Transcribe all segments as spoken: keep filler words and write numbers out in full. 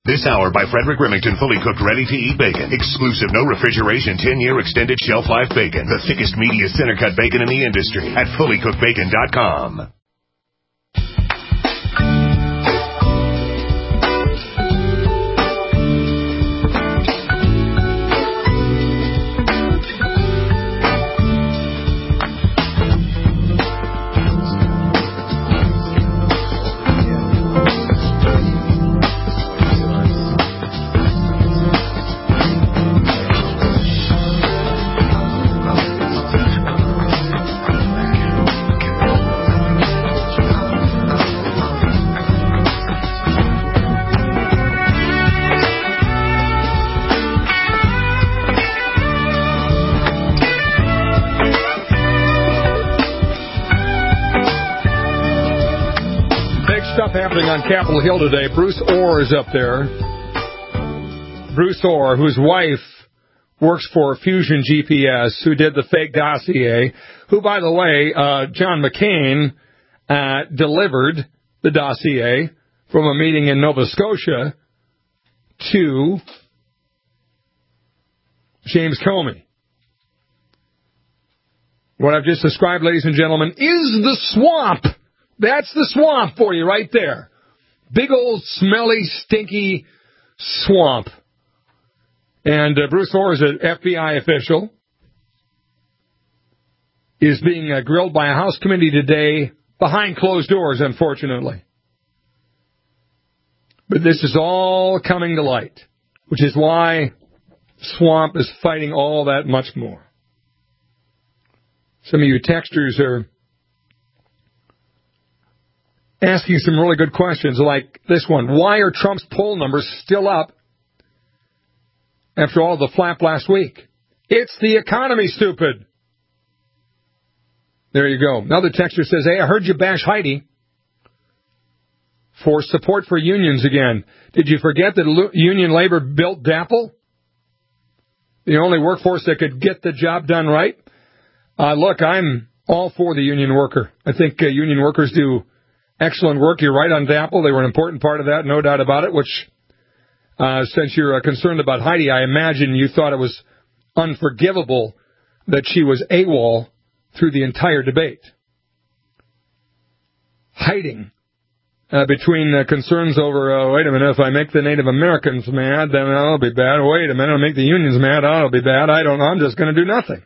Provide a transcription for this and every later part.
This hour by Frederick Remington, fully cooked, ready-to-eat bacon. Exclusive, no refrigeration, ten-year extended shelf life bacon. The thickest, meatiest, center-cut bacon in the industry at fully cooked bacon dot com. Happening on Capitol Hill today. Bruce Orr is up there. Bruce Orr, whose wife works for Fusion G P S, who did the fake dossier, who, by the way, uh, John McCain uh, delivered the dossier from a meeting in Nova Scotia to James Comey. What I've just described, ladies and gentlemen, is the swamp. That's the swamp for you right there. Big old smelly, stinky swamp. And uh, Bruce Orr is an F B I official. Is being uh, grilled by a House committee today behind closed doors, unfortunately. But this is all coming to light, which is why Swamp is fighting all that much more. Some of you texters are asking some really good questions like this one. Why are Trump's poll numbers still up after all the flap last week? It's the economy, stupid. There you go. Another texter says, hey, I heard you bash Heidi for support for unions again. Did you forget that union labor built DAPL? The only workforce that could get the job done right? Uh, look, I'm all for the union worker. I think uh, union workers do excellent work. You're right on DAPL. They were an important part of that, no doubt about it, which, uh, since you're uh, concerned about Heidi, I imagine you thought it was unforgivable that she was AWOL through the entire debate. Hiding uh, between uh, concerns over, uh, wait a minute, if I make the Native Americans mad, then that'll be bad. Wait a minute, I'll make the unions mad, that'll be bad. I don't know, I'm just going to do nothing.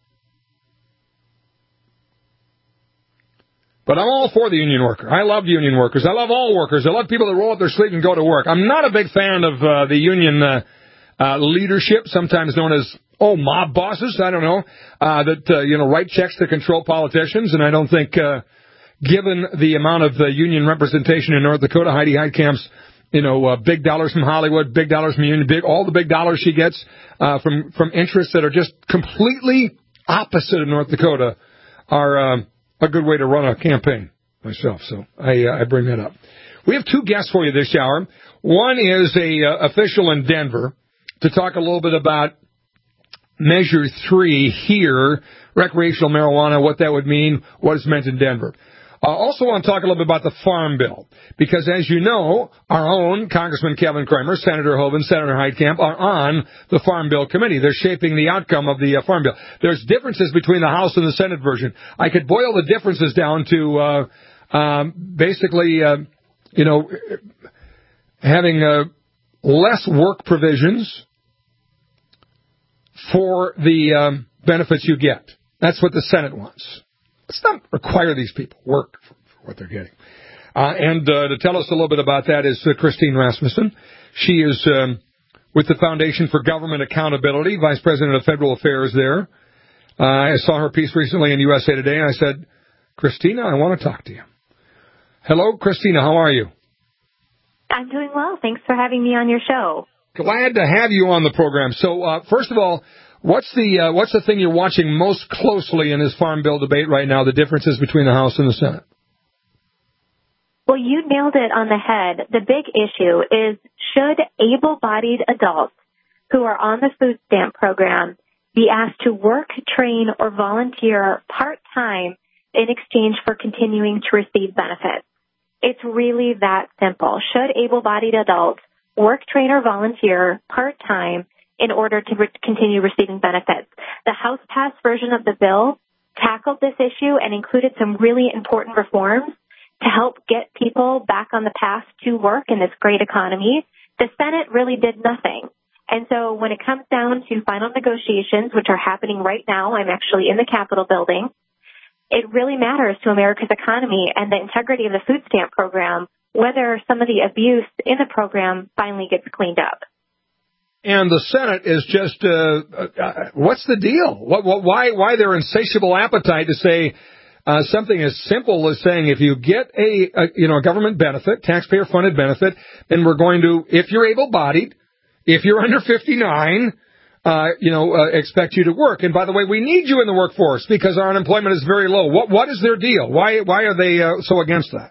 But I'm all for the union worker. I love union workers. I love all workers. I love people that roll up their sleeves and go to work. I'm not a big fan of uh, the union uh, uh, leadership, sometimes known as, oh, mob bosses, I don't know, uh, that, uh, you know, write checks to control politicians. And I don't think, uh, given the amount of uh, union representation in North Dakota, Heidi Heitkamp's, you know, uh, big dollars from Hollywood, big dollars from union, big, all the big dollars she gets uh, from, from interests that are just completely opposite of North Dakota are uh, a good way to run a campaign myself. So I, uh, I bring that up. We have two guests for you this hour. One is a uh, official in Denver to talk a little bit about Measure three here, recreational marijuana, what that would mean, what it's meant in Denver. I uh, also want to talk a little bit about the Farm Bill, because as you know, our own Congressman Kevin Cramer, Senator Hoeven, Senator Heitkamp are on the Farm Bill committee. They're shaping the outcome of the uh, Farm Bill. There's differences between the House and the Senate version. I could boil the differences down to uh, um, basically, uh, you know, having uh, less work provisions for the um, benefits you get. That's what the Senate wants. Let's not require these people work for, for what they're getting. Uh, and uh, to tell us a little bit about that is uh, Christine Rasmussen. She is um, with the Foundation for Government Accountability, Vice President of Federal Affairs there. Uh, I saw her piece recently in U S A Today, and I said, Christina, I want to talk to you. Hello, Christina. How are you? I'm doing well. Thanks for having me on your show. Glad to have you on the program. So, uh, first of all, what's the uh, what's the thing you're watching most closely in this Farm Bill debate right now, the differences between the House and the Senate? Well, you nailed it on the head. The big issue is, should able-bodied adults who are on the food stamp program be asked to work, train, or volunteer part-time in exchange for continuing to receive benefits? It's really that simple. Should able-bodied adults work, train, or volunteer part-time in order to re- continue receiving benefits. The House-passed version of the bill tackled this issue and included some really important reforms to help get people back on the path to work in this great economy. The Senate really did nothing. And so when it comes down to final negotiations, which are happening right now, I'm actually in the Capitol building, it really matters to America's economy and the integrity of the food stamp program whether some of the abuse in the program finally gets cleaned up. And the Senate is just, uh, uh, what's the deal? What, what, why, why their insatiable appetite to say uh, something as simple as saying if you get a, a, you know, a government benefit, taxpayer-funded benefit, then we're going to, if you're able-bodied, if you're under fifty-nine, uh, you know, uh, expect you to work. And by the way, we need you in the workforce because our unemployment is very low. What, what is their deal? Why, why are they uh, so against that?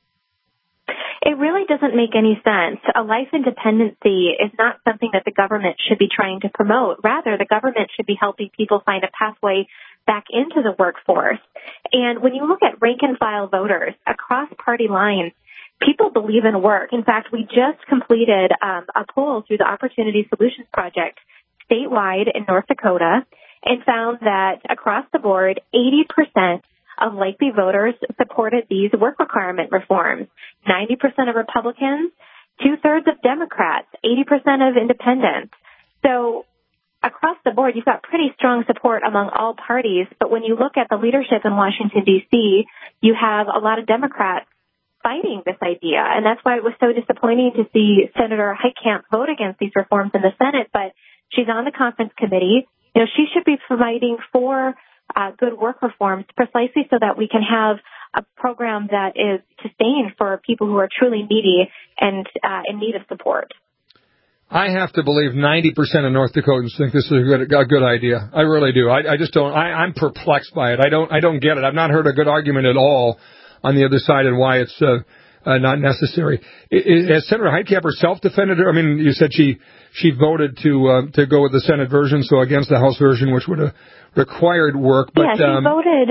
It really doesn't make any sense. A life in dependency is not something that the government should be trying to promote. Rather, the government should be helping people find a pathway back into the workforce. And when you look at rank-and-file voters across party lines, people believe in work. In fact, we just completed um, a poll through the Opportunity Solutions Project statewide in North Dakota and found that across the board, eighty percent of likely voters supported these work requirement reforms. ninety percent of Republicans, two-thirds of Democrats, eighty percent of independents. So across the board, you've got pretty strong support among all parties. But when you look at the leadership in Washington, D C, you have a lot of Democrats fighting this idea. And that's why it was so disappointing to see Senator Heitkamp vote against these reforms in the Senate. But she's on the conference committee. You know, she should be providing for Uh, good work reforms precisely so that we can have a program that is sustained for people who are truly needy and uh, in need of support. I have to believe ninety percent of North Dakotans think this is a good, a good idea. I really do. I, I just don't. I, I'm perplexed by it. I don't. I don't get it. I've not heard a good argument at all on the other side and why it's uh, uh, not necessary. Has Senator Heitkamp herself defended her? I mean, you said she she voted to uh, to go with the Senate version, so against the House version, which would have required work. But, yeah, she um, voted.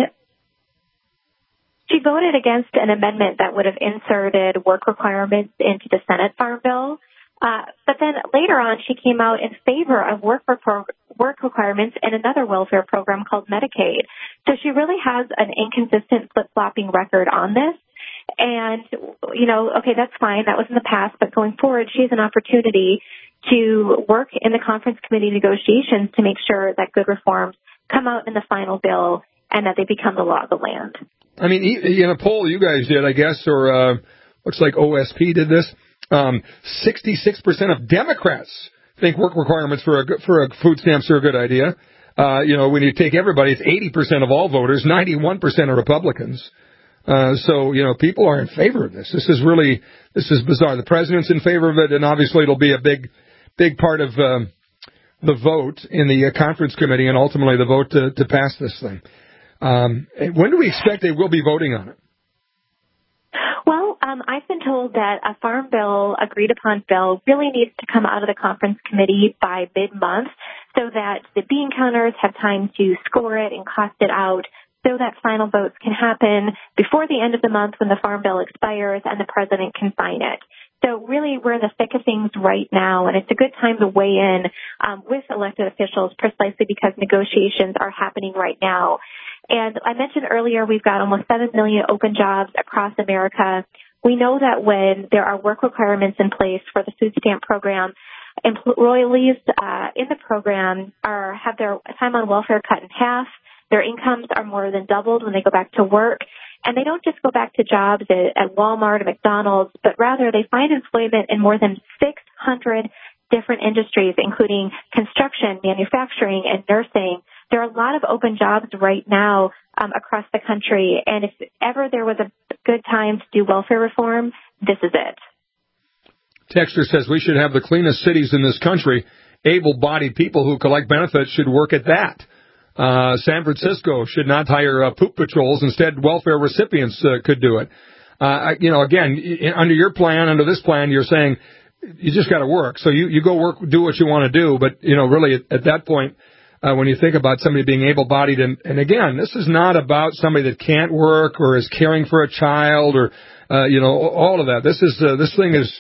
She voted against an amendment that would have inserted work requirements into the Senate Farm Bill. Uh, but then later on, she came out in favor of work repro- work requirements in another welfare program called Medicaid. So she really has an inconsistent flip-flopping record on this. And, you know, okay, that's fine. That was in the past. But going forward, she has an opportunity to work in the conference committee negotiations to make sure that good reforms come out in the final bill and that they become the law of the land. I mean, in a poll you guys did, I guess, or uh, looks like O S P did this, um, sixty-six percent of Democrats think work requirements for a, for a food stamps are a good idea. Uh, you know, when you take everybody, it's eighty percent of all voters, ninety-one percent are Republicans. Uh, so, you know, people are in favor of this. This is really, this is bizarre. The president's in favor of it, and obviously it'll be a big, big part of um, the vote in the uh, conference committee and ultimately the vote to, to pass this thing. Um, when do we expect they will be voting on it? Well, um, I've been told that a farm bill, agreed upon bill, really needs to come out of the conference committee by mid-month so that the bean counters have time to score it and cost it out, so that final votes can happen before the end of the month when the farm bill expires and the president can sign it. So really, we're in the thick of things right now, and it's a good time to weigh in um, with elected officials precisely because negotiations are happening right now. And I mentioned earlier we've got almost seven million open jobs across America. We know that when there are work requirements in place for the food stamp program, employees uh, in the program are have their time on welfare cut in half. Their incomes are more than doubled when they go back to work. And they don't just go back to jobs at, at Walmart or McDonald's, but rather they find employment in more than six hundred different industries, including construction, manufacturing, and nursing. There are a lot of open jobs right now um, across the country. And if ever there was a good time to do welfare reform, this is it. Texter says we should have the cleanest cities in this country. Able-bodied people who collect benefits should work at that. Uh, San Francisco should not hire uh, poop patrols. Instead, welfare recipients uh, could do it. Uh, you know, again, in, under your plan, under this plan, you're saying you just got to work. So you, you go work, do what you want to do. But, you know, really at, at that point, uh, when you think about somebody being able-bodied, and, and again, this is not about somebody that can't work or is caring for a child or, uh, you know, all of that. This is, uh, this thing is,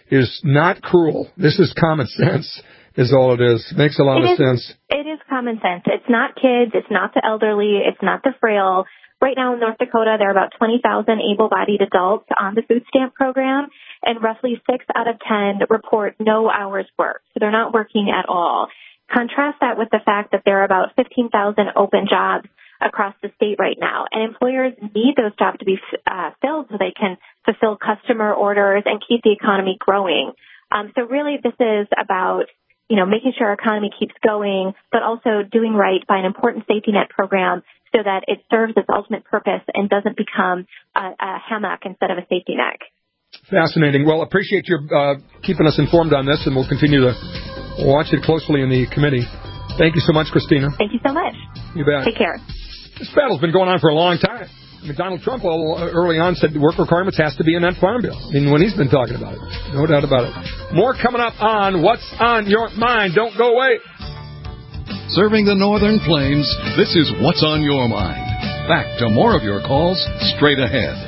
is not cruel. This is common sense, is all it is. Makes a lot it of is, sense. It is common sense. It's not kids. It's not the elderly. It's not the frail. Right now in North Dakota, there are about twenty thousand able-bodied adults on the food stamp program, and roughly six out of ten report no hours worked. So they're not working at all. Contrast that with the fact that there are about fifteen thousand open jobs across the state right now, and employers need those jobs to be uh, filled so they can fulfill customer orders and keep the economy growing. Um, so really this is about, you know, making sure our economy keeps going, but also doing right by an important safety net program so that it serves its ultimate purpose and doesn't become a, a hammock instead of a safety net. Fascinating. Well, appreciate your uh, keeping us informed on this, and we'll continue to watch it closely in the committee. Thank you so much, Christina. Thank you so much. You bet. Take care. This battle's been going on for a long time. I mean, Donald Trump well, early on said work requirements has to be in that farm bill. I mean, when he's been talking about it. No doubt about it. More coming up on What's on Your Mind. Don't go away. Serving the Northern Plains, this is What's on Your Mind. Back to more of your calls straight ahead.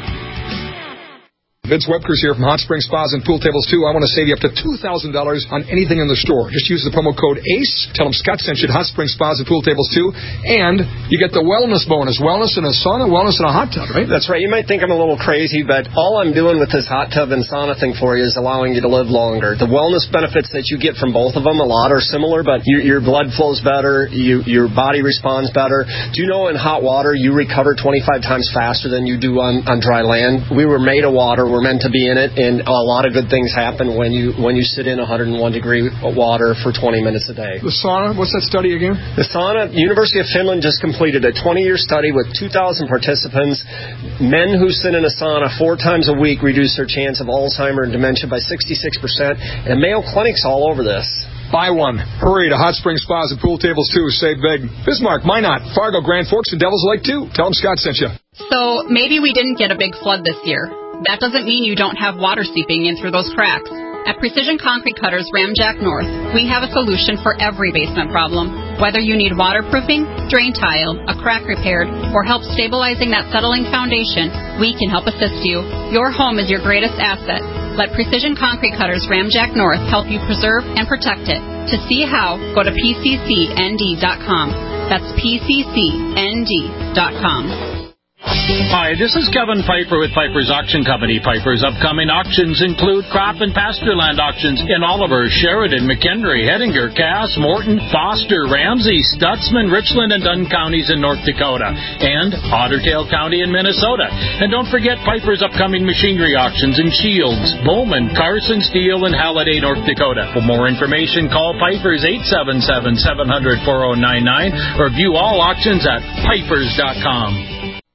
Vince Webkers here from Hot Spring Spas and Pool Tables two. I want to save you up to two thousand dollars on anything in the store. Just use the promo code ACE. Tell them Scott sent you at Hot Spring Spas and Pool Tables two. And you get the wellness bonus. Wellness in a sauna, wellness in a hot tub, right? That's right. You might think I'm a little crazy, but all I'm doing with this hot tub and sauna thing for you is allowing you to live longer. The wellness benefits that you get from both of them, a lot are similar, but your, your blood flows better, you, your body responds better. Do you know in hot water you recover twenty-five times faster than you do on, on dry land? We were made of water. We're meant to be in it, and a lot of good things happen when you when you sit in one hundred one degree water for twenty minutes a day. The sauna, what's that study again? The sauna, University of Finland just completed a twenty-year study with two thousand participants. Men who sit in a sauna four times a week reduce their chance of Alzheimer's and dementia by sixty-six percent, and Mayo Clinic's all over this. Buy one. Hurry to Hot Spring Spas and Pool Tables two. Save big. Bismarck, Minot, Fargo, Grand Forks, and Devil's Lake two. Tell them Scott sent you. So maybe we didn't get a big flood this year. That doesn't mean you don't have water seeping in through those cracks. At Precision Concrete Cutters Ramjack North, we have a solution for every basement problem. Whether you need waterproofing, drain tile, a crack repaired, or help stabilizing that settling foundation, we can help assist you. Your home is your greatest asset. Let Precision Concrete Cutters Ramjack North help you preserve and protect it. To see how, go to P C C N D dot com. That's P C C N D dot com. Hi, this is Kevin Piper with Piper's Auction Company. Piper's upcoming auctions include crop and pasture land auctions in Oliver, Sheridan, McHenry, Hettinger, Cass, Morton, Foster, Ramsey, Stutzman, Richland, and Dunn counties in North Dakota, and Ottertail County in Minnesota. And don't forget Piper's upcoming machinery auctions in Shields, Bowman, Carson, Steele, and Halliday, North Dakota. For more information, call Piper's eight seven seven, seven hundred, four oh nine nine or view all auctions at pipers dot com.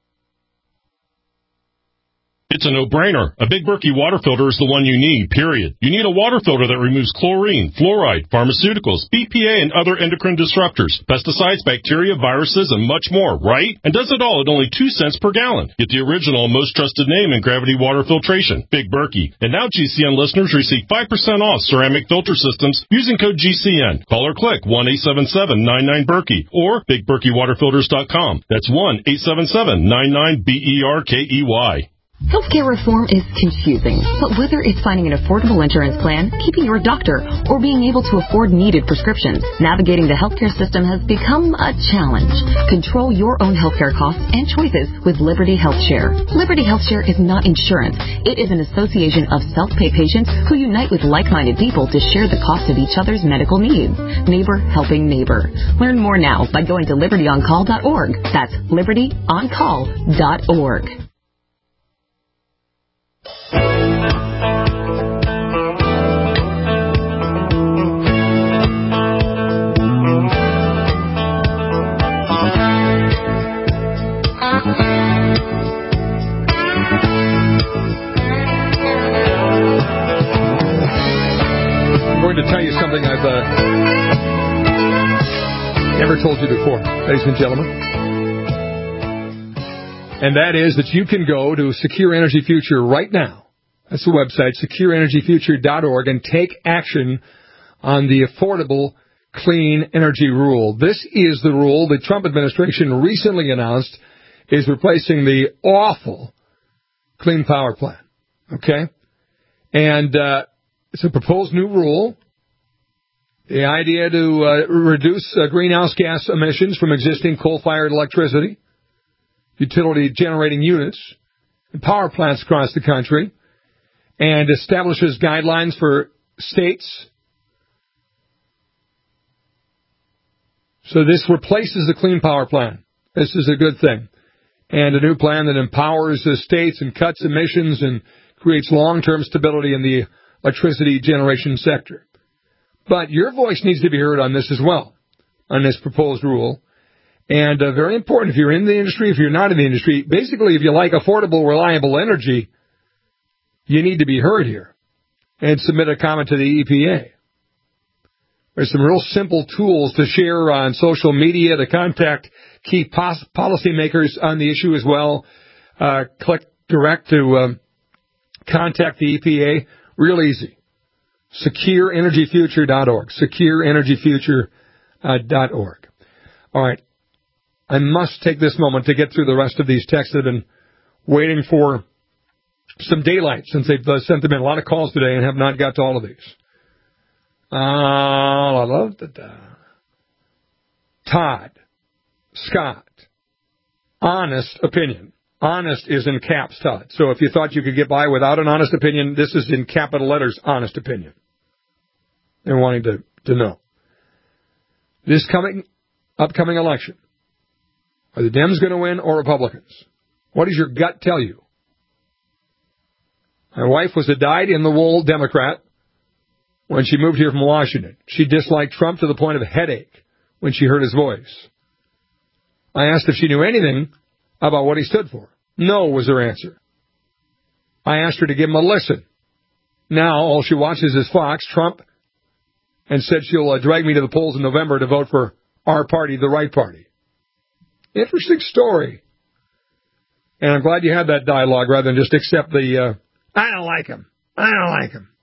It's a no-brainer. A Big Berkey water filter is the one you need, period. You need a water filter that removes chlorine, fluoride, pharmaceuticals, B P A, and other endocrine disruptors, pesticides, bacteria, viruses, and much more, right? And does it all at only two cents per gallon. Get the original, most trusted name in gravity water filtration, Big Berkey. And now G C N listeners receive five percent off ceramic filter systems using code G C N. Call or click one eight seven seven, nine nine, Berkey or big berkey water filters dot com. That's one eight seven seven, nine nine, B E R K E Y. Healthcare reform is confusing, but whether it's finding an affordable insurance plan, keeping your doctor, or being able to afford needed prescriptions, navigating the healthcare system has become a challenge. Control your own healthcare costs and choices with Liberty HealthShare. Liberty HealthShare is not insurance. It is an association of self-pay patients who unite with like-minded people to share the cost of each other's medical needs. Neighbor helping neighbor. Learn more now by going to liberty on call dot org. That's liberty on call dot org. I'm going to tell you something I've uh, never told you before, ladies and gentlemen. And that is that you can go to Secure Energy Future right now. That's the website, secure energy future dot org, and take action on the Affordable Clean Energy Rule. This is the rule the Trump administration recently announced is replacing the awful Clean Power Plan. Okay? And uh, It's a proposed new rule. The idea to uh, reduce uh, greenhouse gas emissions from existing coal-fired electricity, utility-generating units, and power plants across the country, and establishes guidelines for states. So this replaces the Clean Power Plan. This is a good thing. And a new plan that empowers the states and cuts emissions and creates long-term stability in the electricity generation sector. But your voice needs to be heard on this as well, on this proposed rule. And uh, very important, if you're in the industry, if you're not in the industry, basically if you like affordable, reliable energy, you need to be heard here and submit a comment to the E P A. There's some real simple tools to share on social media to contact key pos- policymakers on the issue as well. Uh, click direct to um, contact the E P A. Real easy. secure energy future dot org. secure energy future dot org. All right. I must take this moment to get through the rest of these texts that have been waiting for some daylight since they've uh, sent them in. A lot of calls today and have not got to all of these. Uh, I love that. Todd, Scott, honest opinion. Honest is in caps, Todd. So if you thought you could get by without an honest opinion, this is in capital letters, honest opinion. They're wanting to, to know. This coming, upcoming election, are the Dems going to win or Republicans? What does your gut tell you? My wife was a dyed-in-the-wool Democrat when she moved here from Washington. She disliked Trump to the point of headache when she heard his voice. I asked if she knew anything about what he stood for. No, was her answer. I asked her to give him a listen. Now, all she watches is Fox, Trump, and said she'll uh, drag me to the polls in November to vote for our party, the right party. Interesting story. And I'm glad you had that dialogue rather than just accept the, uh, I don't like him. I don't like him.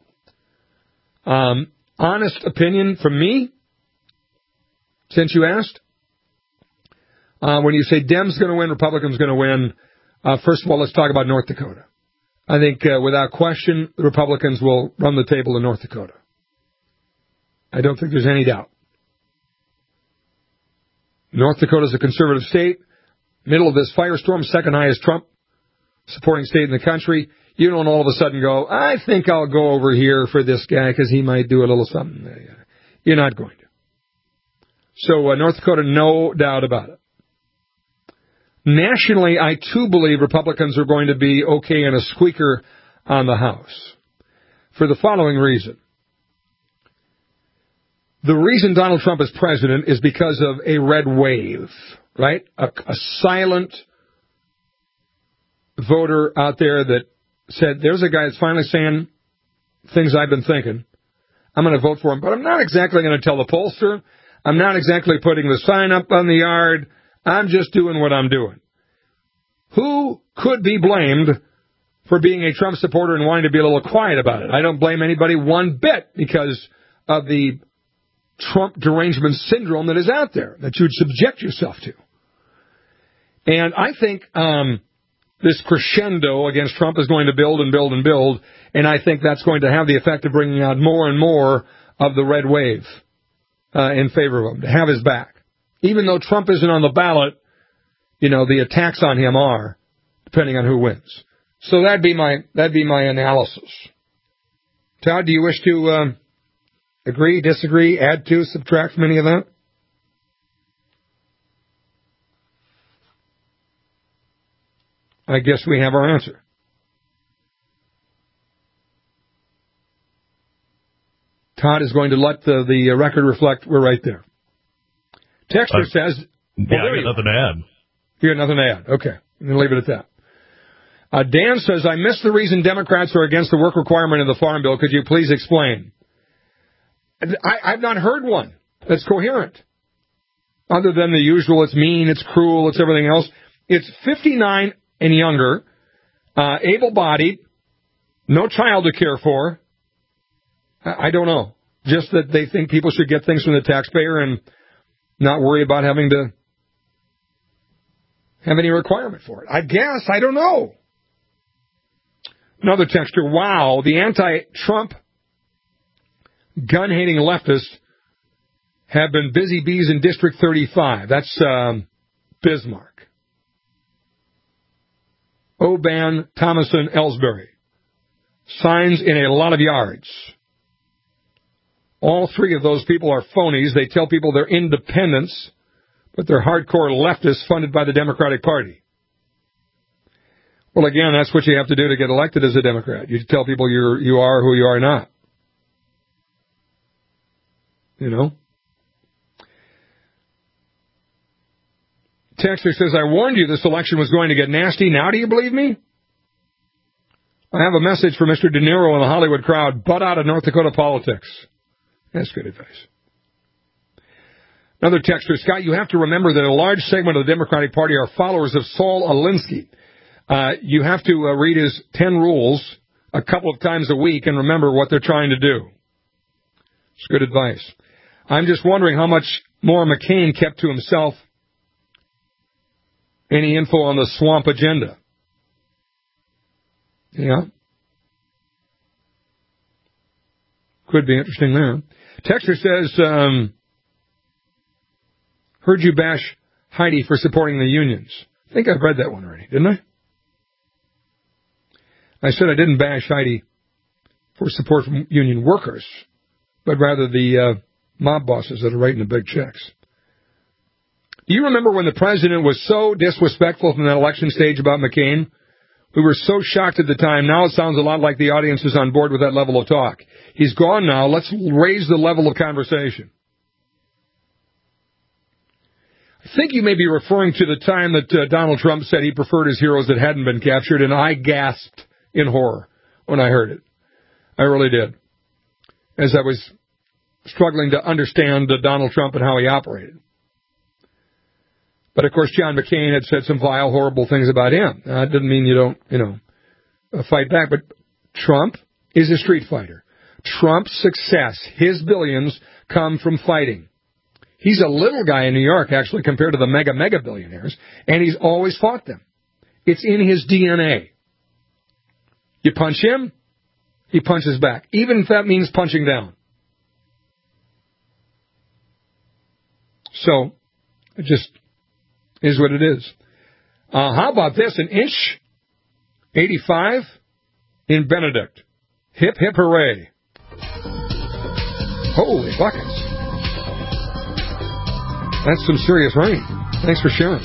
Um, honest opinion from me, since you asked. Uh, when you say Dems going to win, Republicans going to win, uh, first of all, let's talk about North Dakota. I think uh, without question, the Republicans will run the table in North Dakota. I don't think there's any doubt. North Dakota is a conservative state, middle of this firestorm, second highest Trump supporting state in the country. You don't all of a sudden go, I think I'll go over here for this guy because he might do a little something. You're not going to. So uh, North Dakota, no doubt about it. Nationally, I too believe Republicans are going to be okay in a squeaker on the House for the following reason. The reason Donald Trump is president is because of a red wave, right? A, a silent voter out there that said, there's a guy that's finally saying things I've been thinking. I'm going to vote for him, but I'm not exactly going to tell the pollster. I'm not exactly putting the sign up on the yard. I'm just doing what I'm doing. Who could be blamed for being a Trump supporter and wanting to be a little quiet about it? I don't blame anybody one bit because of the Trump derangement syndrome that is out there that you'd subject yourself to. And I think um, this crescendo against Trump is going to build and build and build, and I think that's going to have the effect of bringing out more and more of the red wave uh, in favor of him, to have his back. Even though Trump isn't on the ballot, you know, the attacks on him are, depending on who wins. So that'd be my that'd be my analysis. Todd, do you wish to uh, agree, disagree, add to, subtract from any of that? I guess we have our answer. Todd is going to let the, the record reflect we're right there. Texter uh, says... Well, yeah, I got nothing to add. You got nothing to add. Okay. I'm going to leave it at that. Uh, Dan says, I miss the reason Democrats are against the work requirement of the Farm Bill. Could you please explain? I, I've not heard one that's coherent. Other than the usual, it's mean, it's cruel, it's everything else. It's fifty-nine and younger, uh, able-bodied, no child to care for. I, I don't know. Just that they think people should get things from the taxpayer and not worry about having to have any requirement for it. I guess. I don't know. Another texter, wow, the anti-Trump gun-hating leftists have been busy bees in District thirty-five. That's um, Bismarck. Oban, Thomason, Ellsbury. Signs in a lot of yards. All three of those people are phonies. They tell people they're independents, but they're hardcore leftists funded by the Democratic Party. Well, again, that's what you have to do to get elected as a Democrat. You tell people you're, you are who you are not. You know? Texter says, I warned you this election was going to get nasty. Now do you believe me? I have a message for Mister De Niro and the Hollywood crowd. Butt out of North Dakota politics. That's good advice. Another texter, Scott, you have to remember that a large segment of the Democratic Party are followers of Saul Alinsky. Uh, you have to uh, read his ten rules a couple of times a week and remember what they're trying to do. It's good advice. I'm just wondering how much more McCain kept to himself. Any info on the swamp agenda? Yeah. Could be interesting there. Texter says, um, heard you bash Heidi for supporting the unions. I think I've read that one already, didn't I? I said I didn't bash Heidi for support from union workers, but rather the uh, mob bosses that are writing the big checks. Do you remember when the president was so disrespectful from that election stage about McCain? We were so shocked at the time. Now it sounds a lot like the audience is on board with that level of talk. He's gone now. Let's raise the level of conversation. I think you may be referring to the time that uh, Donald Trump said he preferred his heroes that hadn't been captured, and I gasped in horror when I heard it. I really did. As I was struggling to understand uh, Donald Trump and how he operated. But, of course, John McCain had said some vile, horrible things about him. That uh, doesn't mean you don't, you know, uh, fight back. But Trump is a street fighter. Trump's success, his billions, come from fighting. He's a little guy in New York, actually, compared to the mega, mega billionaires, and he's always fought them. It's in his D N A. You punch him, he punches back, even if that means punching down. So, it just is what it is. Uh, how about this? An inch eighty-five in Benedict. Hip, hip, hooray. Holy buckets. That's some serious rain. Thanks for sharing.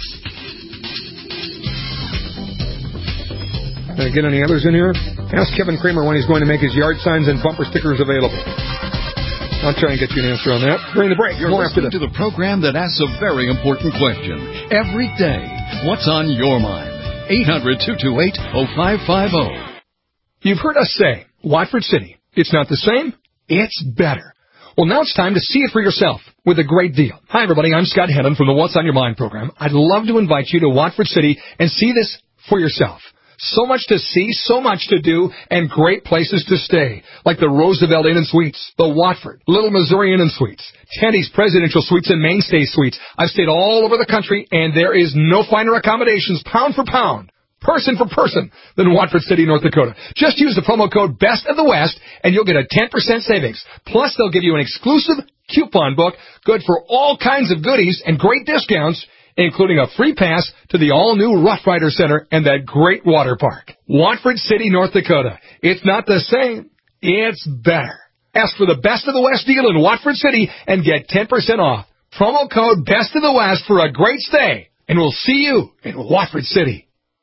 Can I get any others in here? Ask Kevin Kramer when he's going to make his yard signs and bumper stickers available. I'll try and get you an answer on that during the break. You're More listening to the program that asks a very important question every day. What's on your mind? eight hundred, two two eight, oh five five oh. You've heard us say, Watford City, it's not the same, it's better. Well, now it's time to see it for yourself with a great deal. Hi, everybody. I'm Scott Hennon from the What's on Your Mind program. I'd love to invite you to Watford City and see this for yourself. So much to see, so much to do, and great places to stay, like the Roosevelt Inn and Suites, the Watford, Little Missouri Inn and Suites, Tenny's Presidential Suites and Mainstay Suites. I've stayed all over the country, and there is no finer accommodations, pound for pound, person for person, than Watford City, North Dakota. Just use the promo code Best of the West, and you'll get a ten percent savings. Plus, they'll give you an exclusive coupon book, good for all kinds of goodies and great discounts, including a free pass to the all-new Rough Rider Center and that great water park. Watford City, North Dakota. It's not the same, it's better. Ask for the Best of the West deal in Watford City and get ten percent off. Promo code Best of the West for a great stay. And we'll see you in Watford City.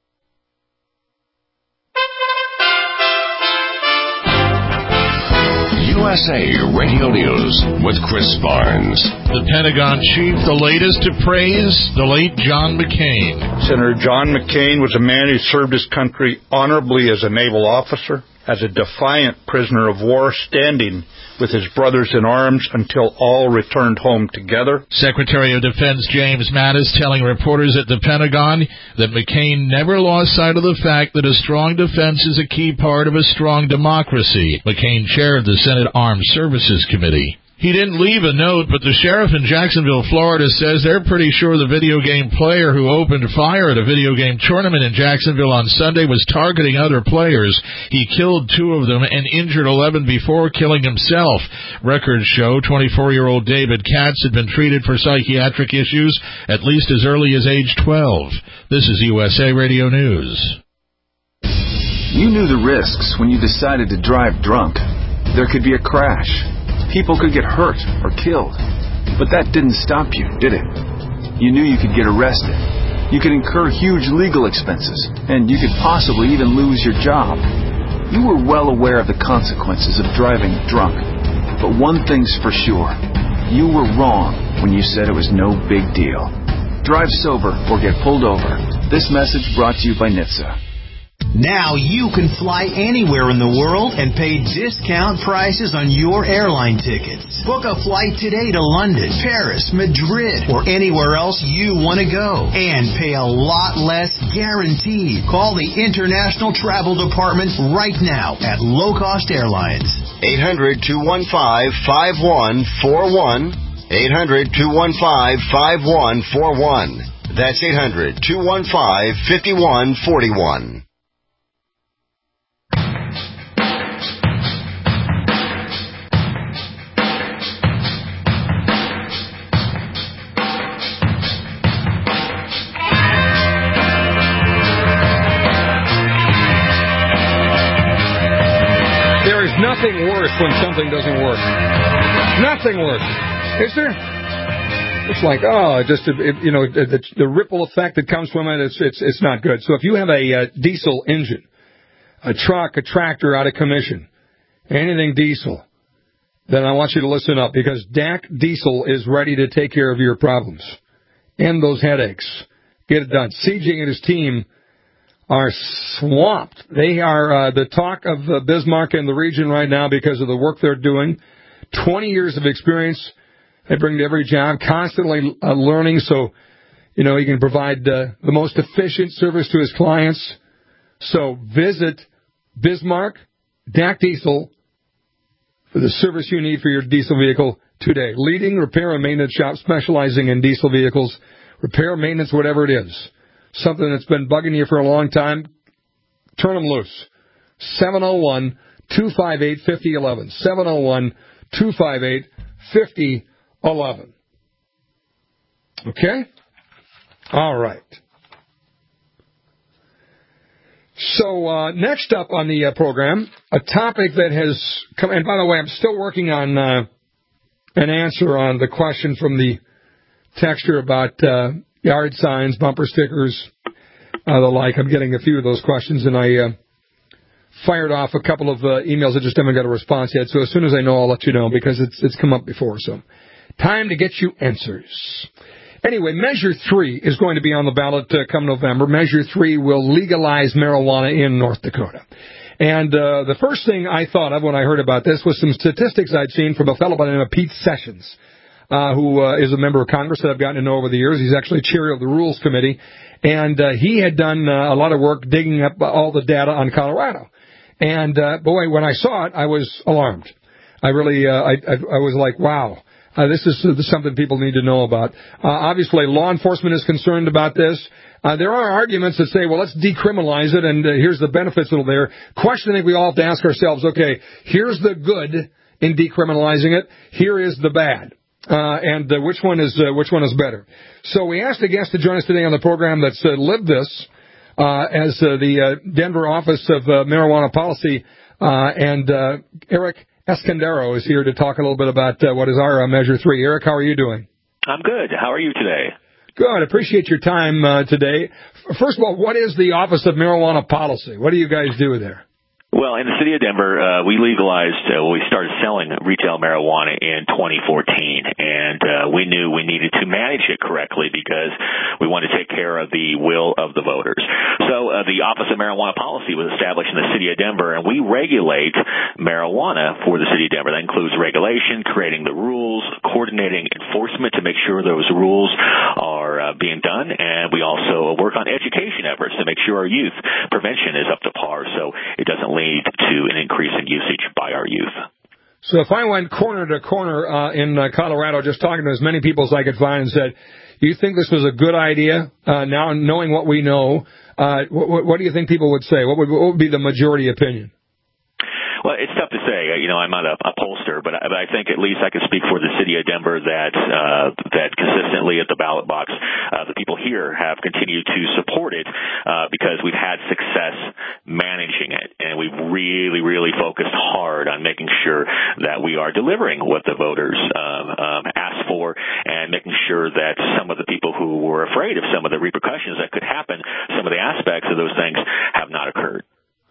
U S A Radio News with Chris Barnes. The Pentagon chief, the latest to praise the late John McCain. Senator John McCain was a man who served his country honorably as a naval officer, as a defiant prisoner of war, standing with his brothers in arms until all returned home together. Secretary of Defense James Mattis telling reporters at the Pentagon that McCain never lost sight of the fact that a strong defense is a key part of a strong democracy. McCain chaired the Senate Armed Services Committee. He didn't leave a note, but the sheriff in Jacksonville, Florida, says they're pretty sure the video game player who opened fire at a video game tournament in Jacksonville on Sunday was targeting other players. He killed two of them and injured eleven before killing himself. Records show twenty-four-year-old David Katz had been treated for psychiatric issues at least as early as age twelve. This is U S A Radio News. You knew the risks when you decided to drive drunk. There could be a crash. People could get hurt or killed. But that didn't stop you, did it? You knew you could get arrested. You could incur huge legal expenses, and you could possibly even lose your job. You were well aware of the consequences of driving drunk. But one thing's for sure. You were wrong when you said it was no big deal. Drive sober or get pulled over. This message brought to you by N H T S A. Now you can fly anywhere in the world and pay discount prices on your airline tickets. Book a flight today to London, Paris, Madrid, or anywhere else you want to go. And pay a lot less guaranteed. Call the International Travel Department right now at Low Cost Airlines. eight hundred, two one five, five one four one. eight hundred, two one five, five one four one. That's eight hundred, two one five, five one four one. Nothing worse when something doesn't work. Nothing worse. Is there? It's like, oh, just, it, you know, the, the ripple effect that comes from it, it's, it's, it's not good. So if you have a uh, diesel engine, a truck, a tractor out of commission, anything diesel, then I want you to listen up, because D A C Diesel is ready to take care of your problems. End those headaches. Get it done. C J and his team are swamped. They are uh, the talk of uh, Bismarck and the region right now because of the work they're doing. twenty years of experience they bring to every job, constantly uh, learning, so, you know, he can provide uh, the most efficient service to his clients. So visit Bismarck, D A C Diesel, for the service you need for your diesel vehicle today. Leading repair and maintenance shop specializing in diesel vehicles, repair, maintenance, whatever it is. Something that's been bugging you for a long time, turn them loose. seven oh one, two five eight, five oh one one. seven oh one, two five eight, five oh one one. Okay? All right. So uh, next up on the uh, program, a topic that has come, and by the way, I'm still working on uh, an answer on the question from the texter about uh, yard signs, bumper stickers, uh, the like. I'm getting a few of those questions, and I uh, fired off a couple of uh, emails. I just haven't got a response yet. So as soon as I know, I'll let you know, because it's it's come up before. So time to get you answers. Anyway, Measure three is going to be on the ballot uh, come November. Measure three will legalize marijuana in North Dakota. And uh, the first thing I thought of when I heard about this was some statistics I'd seen from a fellow by the name of Pete Sessions, Uh, who uh, is a member of Congress that I've gotten to know over the years. He's actually chair of the Rules Committee, and uh, he had done uh, a lot of work digging up all the data on Colorado. And, uh, boy, when I saw it, I was alarmed. I really, uh, I, I, I was like, wow, uh, this is uh, something people need to know about. Uh, obviously, law enforcement is concerned about this. Uh, there are arguments that say, well, let's decriminalize it, and uh, here's the benefits that are there. Question I think we all have to ask ourselves, okay, here's the good in decriminalizing it. Here is the bad. Uh, and uh, which one is uh, which one is better? So we asked a guest to join us today on the program that's uh, lived this uh, as uh, the uh, Denver Office of uh, Marijuana Policy, uh, and uh, Eric Escondero is here to talk a little bit about uh, what is our uh, Measure three. Eric, how are you doing? I'm good. How are you today? Good. Appreciate your time uh, today. First of all, what is the Office of Marijuana Policy? What do you guys do there? Well, in the city of Denver, uh, we legalized, uh, we started selling retail marijuana in twenty fourteen, and uh, we knew we needed to manage it correctly because we wanted to take care of the will of the voters. So uh, the Office of Marijuana Policy was established in the city of Denver, and we regulate marijuana for the city of Denver. That includes regulation, creating the rules, coordinating enforcement to make sure those rules are uh, being done, and we also work on education efforts to make sure our youth prevention is up to par so it doesn't lead to an increase in usage by our youth. So if I went corner to corner uh, in uh, Colorado, just talking to as many people as I could find, and said, "You think this was a good idea?" Uh, now knowing what we know, uh, what, what do you think people would say? What would, what would be the majority opinion? Well, it's tough to say. You know, I'm not a, a pollster, but I, but I think at least I can speak for the city of Denver that uh, that consistently at the ballot box, uh, the people here have continued to support it uh, because we've had success managing it, and we've really, really focused hard on making sure that we are delivering what the voters um, um, asked for, and making sure that some of the people who were afraid of some of the repercussions that could happen, some of the aspects of those things have not occurred.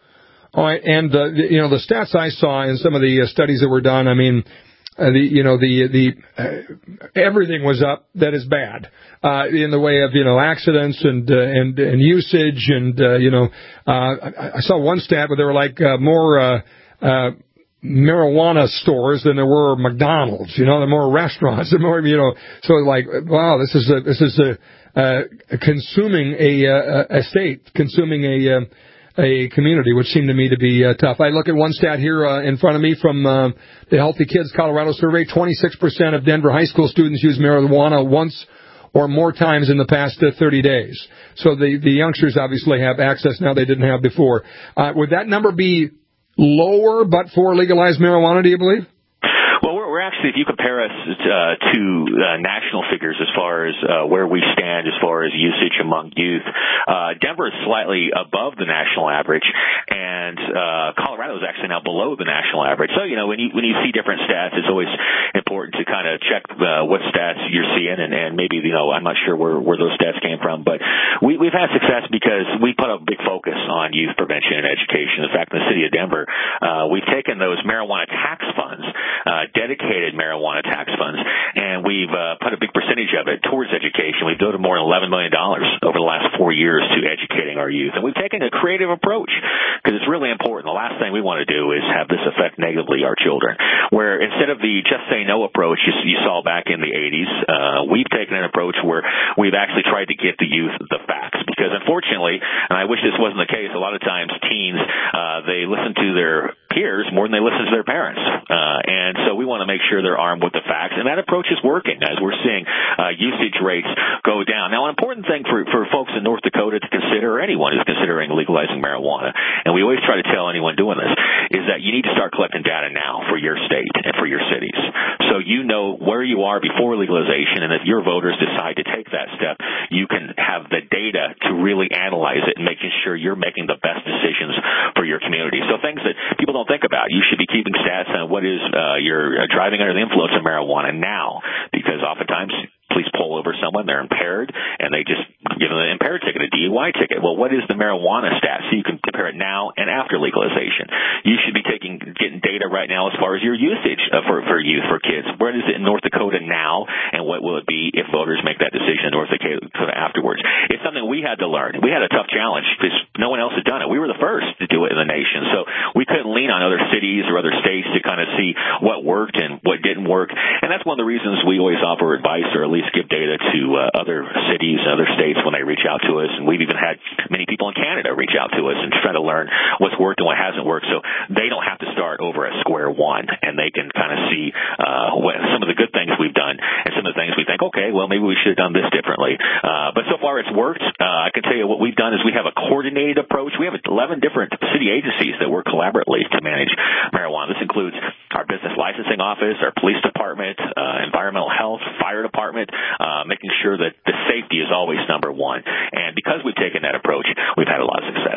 All right, and uh, you know the stats I saw in some of the uh, studies that were done. I mean, uh, the you know the the uh, everything was up that is bad uh, in the way of you know accidents and uh, and and usage and uh, you know uh, I, I saw one stat where there were like uh, more uh, uh, marijuana stores than there were McDonald's. You know, there were more restaurants, there more you know. So like, wow, this is a, this is a, uh, consuming a, a, a state, consuming a. Um, a community, which seemed to me to be uh, tough. I look at one stat here uh, in front of me from uh, the Healthy Kids Colorado survey. twenty-six percent of Denver high school students use marijuana once or more times in the past uh, thirty days. So the, the youngsters obviously have access now they didn't have before. Uh, would that number be lower but for legalized marijuana, do you believe? Well, we're, we're actually, if you compare us uh, to uh, national figures as far as uh, where we stand as far as usage among youth, uh, Denver is slightly above the national average, and uh, Colorado is actually now below the national average. So, you know, when you when you see different stats, it's always important to kind of check uh, what stats you're seeing, and, and maybe, you know, I'm not sure where, where those stats came from, but we, we've had success because we put a big focus on youth prevention and education. In fact, in the city of Denver, uh, we've taken those marijuana tax funds, uh, dedicated marijuana tax funds, and we've uh, put a big percentage of it towards education. We've devoted more than eleven million dollars over the last four years to educating our youth, and we've taken a creative approach because it's really important. The last thing we want to do is have this affect negatively our children, where instead of the just say no approach you, you saw back in the eighties, uh, we've taken an approach where we've actually tried to get the youth the facts, because unfortunately, and I wish this wasn't the case, a lot of times teens, uh, they listen to their peers more than they listen to their parents, uh, and so we want to make sure they're armed with the facts, and that approach is working as we're seeing uh, usage rates go down. Now, an important thing for, for folks in North Dakota to consider, or anyone who's considering legalizing marijuana, and we always try to tell anyone doing this, is that you need to start collecting data now for your state and for your cities, so you know where you are before legalization, and if your voters decide to take that step, you can have the data to really analyze it and making sure you're making the best decisions for your community. So things that people don't think about, you should be keeping stats on what is uh, your uh, driving under the influence of marijuana now, because oftentimes police pull over someone, they're impaired, and they just give them an impaired ticket, a D U I ticket. Well, what is the marijuana stat? So you can compare it now and after legalization. You should be taking getting data right now as far as your usage uh, for, for youth, for kids. Where is it in North Dakota now, and what will it be if voters make that decision in North Dakota afterwards? It's something we had to learn. We had a tough challenge because no one else had done it. We were the first to do it in the nation, so we couldn't lean on other cities or other states to kind of see what worked and what didn't work. And that's one of the reasons we always offer advice, or at least give data to uh, other cities and other states when they reach out to us. And we've even had many people in Canada reach out to us and try to learn what's worked and what hasn't worked, so they don't have to start over at square one, and they can kind of see uh, what, some of the good things we've done and some of the things we think, okay, well, maybe we should have done this differently. Uh, but so far it's worked. Uh, I can tell you what we've done is we have a coordinated approach. We have eleven different city agencies that work collaboratively to manage marijuana. This includes our business licensing office, our police department, uh, environmental health, fire department, uh, making sure that the safety is always number one. And because we've taken that approach, we've had a lot of success.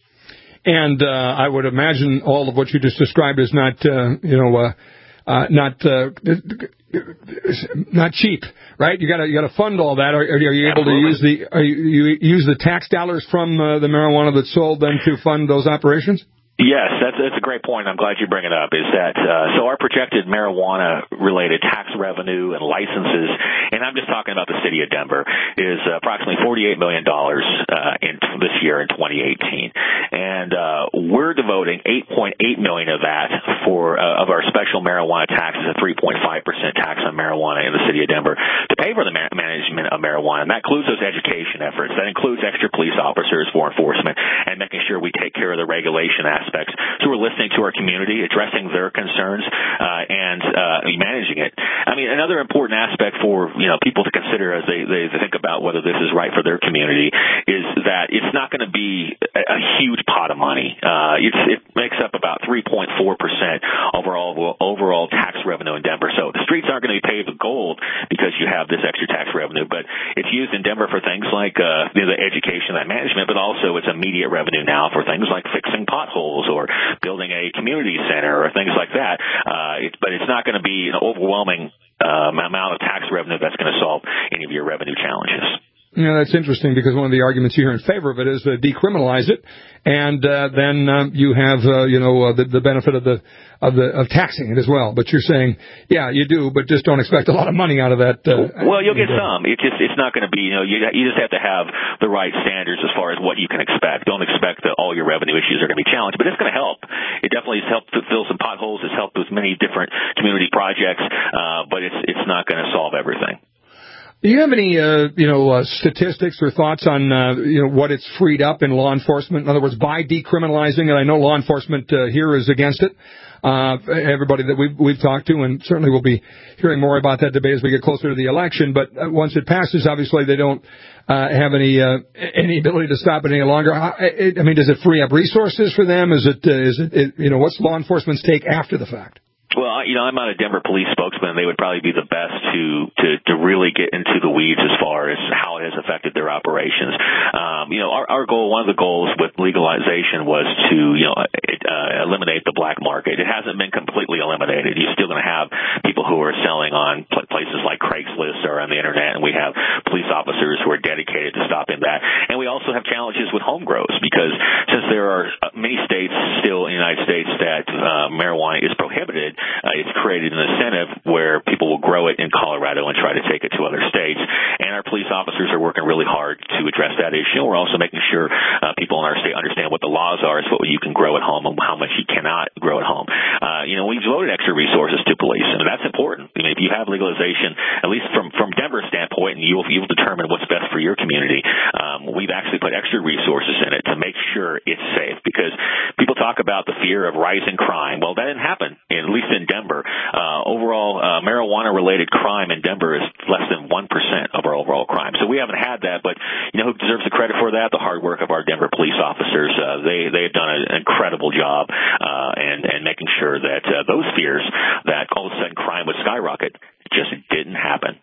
And uh, I would imagine all of what you just described is not, uh, you know, uh, uh, not uh, not cheap, right? You got to you got to fund all that. Are, are you able Absolutely. to use the are you, you use the tax dollars from uh, the marijuana that's sold then to fund those operations? Yes, that's, that's a great point. I'm glad you bring it up, is that, uh, so our projected marijuana-related tax revenue and licenses, and I'm just talking about the city of Denver, is uh, approximately forty-eight million dollars uh, in this year in twenty eighteen. And uh, we're devoting eight point eight million dollars of that for, uh, of our special marijuana taxes, a three point five percent tax on marijuana in the city of Denver, to pay for the ma- management of marijuana. And that includes those education efforts. That includes extra police officers for enforcement and making sure we take care of the regulation aspect aspects. So we're listening to our community, addressing their concerns, uh, and uh, managing it. I mean, another important aspect for you know people to consider as they, they think about whether this is right for their community is that it's not going to be a, a huge pot of money. Uh, it's, it makes up about three point four percent overall overall tax revenue in Denver. So the streets aren't going to be paved with gold because you have this extra tax revenue, but it's used in Denver for things like uh, you know, the education and management, but also it's immediate revenue now for things like fixing potholes or building a community center or things like that. Uh, it, but it's not going to be an overwhelming uh, amount of tax revenue that's going to solve any of your revenue challenges. Yeah, that's interesting because one of the arguments you hear in favor of it is to decriminalize it, and uh, then um, you have uh, you know uh, the, the benefit of the of the of taxing it as well. But you're saying, yeah, you do, but just don't expect a lot of money out of that. Uh, well, you'll get some. It just it's not going to be you know you you just have to have the right standards as far as what you can expect. Don't expect that all your revenue issues are going to be challenged, but it's going to help. It definitely has helped to fill some potholes. It's helped with many different community projects, uh, but it's it's not going to solve everything. Do you have any, uh, you know, uh, statistics or thoughts on, uh, you know, what it's freed up in law enforcement? In other words, by decriminalizing it, I know law enforcement uh, here is against it. Uh, everybody that we've, we've talked to, and certainly we'll be hearing more about that debate as we get closer to the election. But uh, once it passes, obviously they don't uh, have any uh, any ability to stop it any longer. I, I mean, does it free up resources for them? Is it, uh, is it, it, you know, what's law enforcement's take after the fact? Well, you know, I'm not a Denver police spokesman. They would probably be the best to, to, to really get into the weeds as far as how it has affected their operations. Um, you know, our, our goal, one of the goals with legalization was to, you know, it, uh, eliminate the black market. It hasn't been completely eliminated. You're still going to have people who are selling on pl- places like Craigslist or on the internet, and we have police officers who are dedicated to stopping that. And we also have challenges with home grows because since there are many states still in the United States that uh, marijuana is prohibited, Uh, it's created an incentive where people will grow it in Colorado and try to take it to other states. And our police officers are working really hard to address that issue. We're also making sure uh, people in our state understand what the laws are as what you can grow at home and how much you cannot grow at home. Uh, you know, we've devoted extra resources to police, and that's important. I mean, if you have legalization, at least from, from Denver's standpoint, and you'll, you'll determine what's best for your community, um, we've actually put extra resources in it to make sure it's safe because people talk about the fear of rising crime. Well, that didn't happen, at least in Denver. Uh, overall, uh, marijuana-related crime in Denver is less than one percent of our overall crime. So we haven't had that, but you know who deserves the credit for that? The hard work of our Denver police officers. Uh, they, they have done an incredible job uh, and, and making sure that uh, those fears that all of a sudden crime would skyrocket just didn't happen.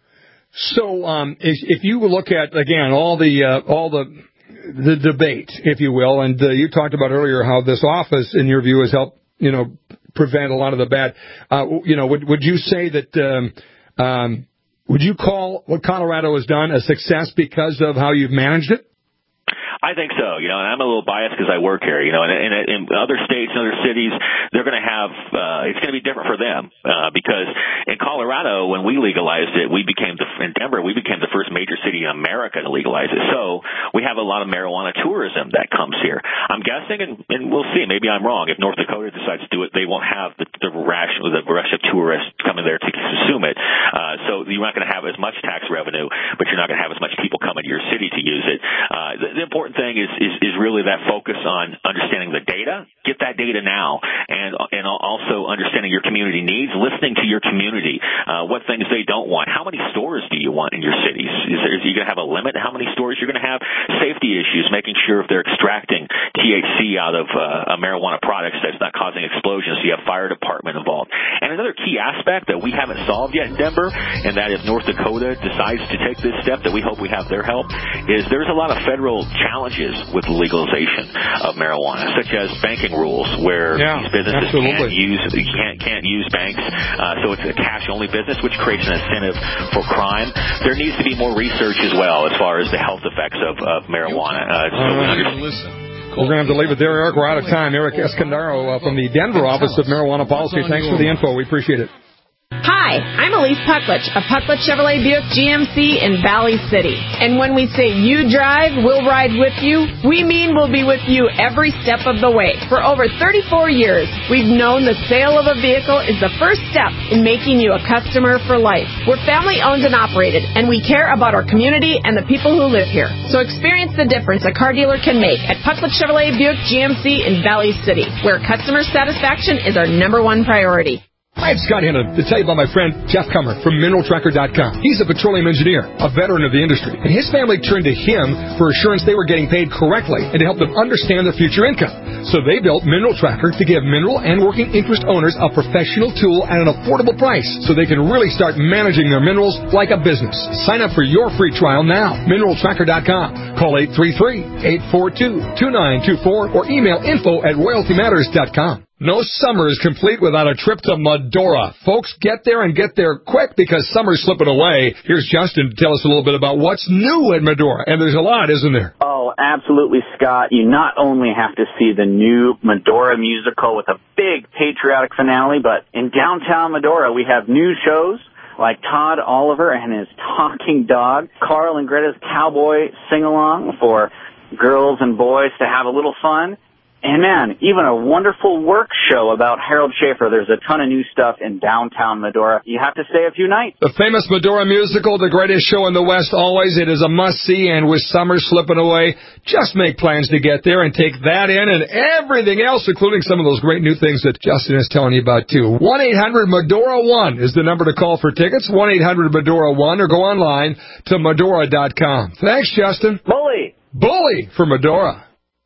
So um, if, if you look at, again, all the uh, all the the debate, if you will, and uh, you talked about earlier how this office, in your view, has helped, you know, prevent a lot of the bad. Uh, you know, would would you say that? Um, um, would you call what Colorado has done a success because of how you've managed it? I think so, you know, and I'm a little biased because I work here, you know, and in, in other states and other cities, they're going to have, uh, it's going to be different for them, uh, because in Colorado, when we legalized it, we became the, in Denver, we became the first major city in America to legalize it. So we have a lot of marijuana tourism that comes here. I'm guessing, and, and we'll see, maybe I'm wrong. If North Dakota decides to do it, they won't have the, the rush, the rush of tourists coming there to consume it. Uh, so you're not going to have as much tax revenue, but you're not going to have as much people coming to your city to use it. Uh, the, the important thing is, is, is really that focus on understanding the data. Get that data now, and and also understanding your community needs, listening to your community, uh, what things they don't want. How many stores do you want in your cities? Is, there, is you going to have a limit how many stores you're going to have? Safety issues, making sure if they're extracting T H C out of uh, a marijuana products that's not causing explosions, so you have fire department involved. And another key aspect that we haven't solved yet in Denver, and that if North Dakota decides to take this step, that we hope we have their help, is there's a lot of federal challenges with legalization of marijuana, such as banking rules, where yeah, these businesses absolutely. can't use can't can't use banks, uh, so it's a cash-only business, which creates an incentive for crime. There needs to be more research as well as far as the health effects of, of marijuana. Uh, so we understand. We're going to have to leave it there, Eric. We're out of time. Eric Escondaro uh, from the Denver Office of Marijuana Policy. Thanks for the info. We appreciate it. Hi, Hi, I'm Elise Pucklich of Pucklich Chevrolet Buick G M C in Valley City. And when we say you drive, we'll ride with you, we mean we'll be with you every step of the way. For over thirty-four years, we've known the sale of a vehicle is the first step in making you a customer for life. We're family owned and operated, and we care about our community and the people who live here. So experience the difference a car dealer can make at Pucklich Chevrolet Buick G M C in Valley City, where customer satisfaction is our number one priority. Hi, it's Scott Hennon to tell you about my friend Jeff Kummer from Mineral Tracker dot com. He's a petroleum engineer, a veteran of the industry, and his family turned to him for assurance they were getting paid correctly and to help them understand their future income. So they built Mineral Tracker to give mineral and working interest owners a professional tool at an affordable price so they can really start managing their minerals like a business. Sign up for your free trial now. Mineral Tracker dot com. Call eight three three, eight four two, two nine two four or email info at royalty matters dot com. No summer is complete without a trip to Medora. Folks, get there and get there quick because summer's slipping away. Here's Justin to tell us a little bit about what's new at Medora. And there's a lot, isn't there? Oh, absolutely, Scott. You not only have to see the new Medora musical with a big patriotic finale, but in downtown Medora, we have new shows like Todd Oliver and his talking dog, Carl and Greta's cowboy sing-along for girls and boys to have a little fun. And, man, even a wonderful work show about Harold Schaefer. There's a ton of new stuff in downtown Medora. You have to stay a few nights. The famous Medora musical, the greatest show in the West always. It is a must-see, and with summer slipping away, just make plans to get there and take that in and everything else, including some of those great new things that Justin is telling you about, too. one eight hundred Medora one is the number to call for tickets, one eight hundred Medora one, or go online to Medora dot com. Thanks, Justin. Bully. Bully for Medora.